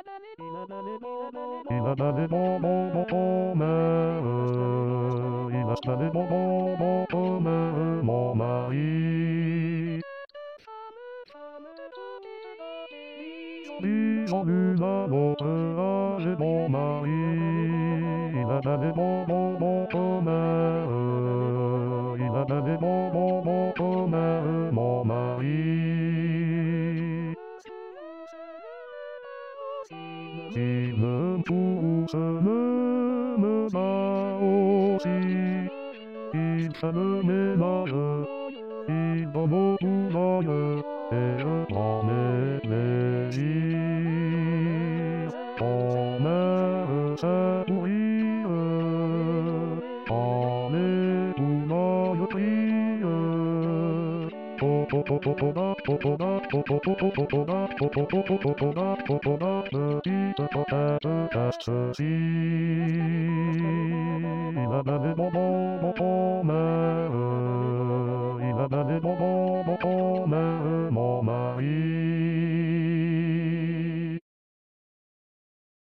今までも求め今までも求めもないリアルなのであれもない今までも求め今までも求めもない自分とする無駄をし痛めなよ今もなよ選めねえ止めせといる雨なよといるトトトトトだトトだトトトトトトだトトトトトトだトトだ無理だとたすし今までも求め今までも求めもない